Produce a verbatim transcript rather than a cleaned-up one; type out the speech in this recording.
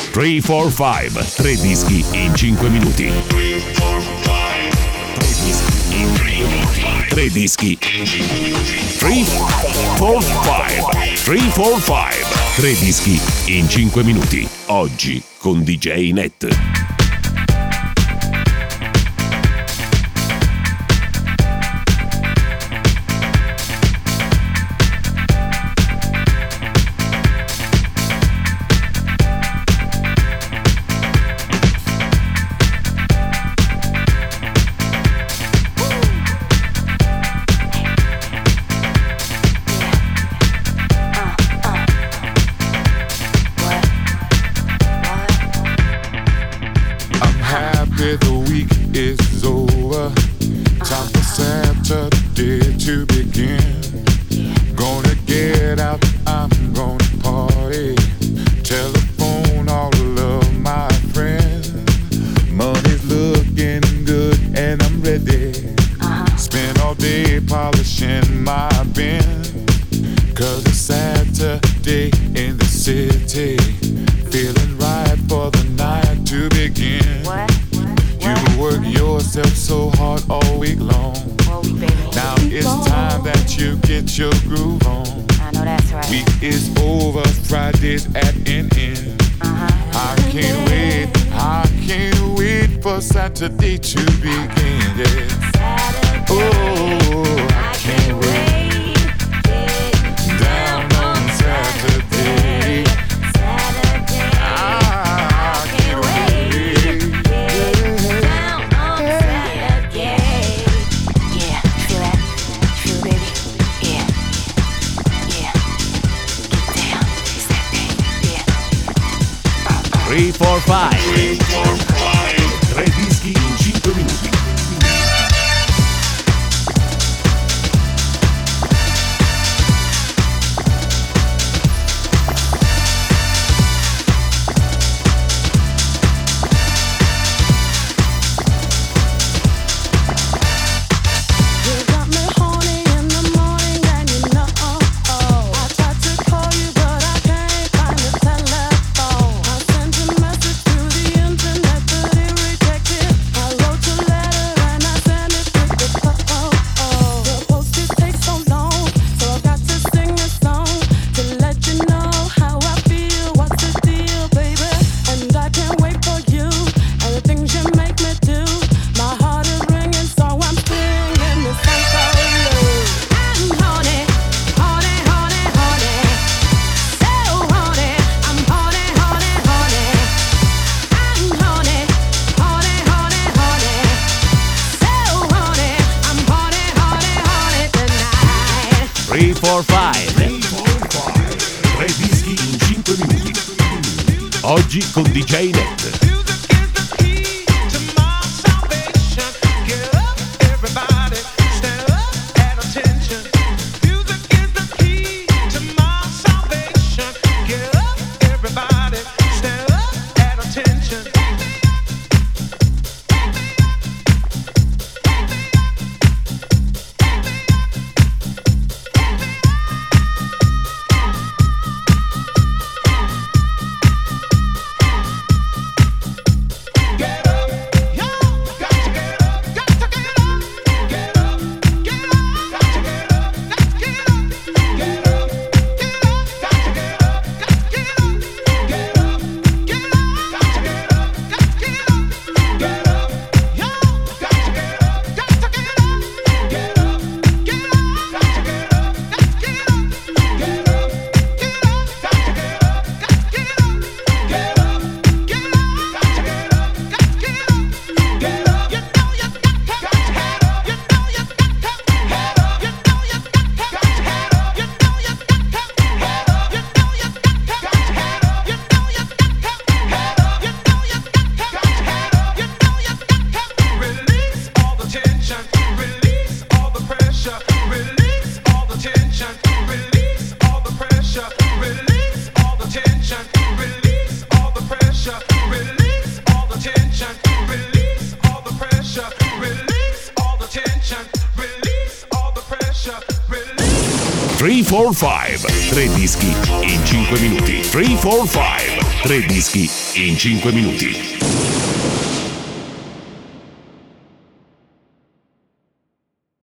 tre quattro cinque, tre dischi in cinque minuti. Tre dischi. tre quattro cinque, tre quattro cinque, tre dischi in cinque minuti. Oggi con D J Net. The week is over. Time for Saturday to begin. Gonna get out, I'm gonna party. Telephone all of my friends. Money's looking good and I'm ready. Spend all day polishing my bin. Cause it's Saturday in the city. Feeling right for the night to begin. What? You work yourself so hard all week long. All week, baby. Now it's time that you get your groove on. I know that's right. Week is over, Friday's at an end. Uh-huh. I can't wait, I can't wait for Saturday to begin. Yeah. Saturday, Oh, I can't wait. Get Down on Saturday. Saturday. I can't wait. Down on Saturday. Yeah, feel that? Feel it, baby? Yeah. Yeah. Get down. It's that thing. Yeah. tre quattro cinque, tre dischi in cinque minuti. You got me horny in the morning and you know I tried to call you but I can't find the telephone. I sent a message through the internet but it rejected. I wrote a letter and I sent it with the phone. The postage takes so long, so I got to sing a song to let you know how I feel. What's the deal, baby? And I can't wait for you and the things you make me do. My heart is ringing, so I'm singing this song for you. I'm horny, horny, horny, horny, so horny. I'm horny, horny, horny. I'm horny, horny, horny, horny, so horny. I'm horny, horny, horny tonight. tre quattro cinque, tre dischi in cinque minuti. Oggi con D J Net. tre quattro cinque, tre dischi in cinque minuti. tre quattro cinque, Tre dischi in cinque minuti.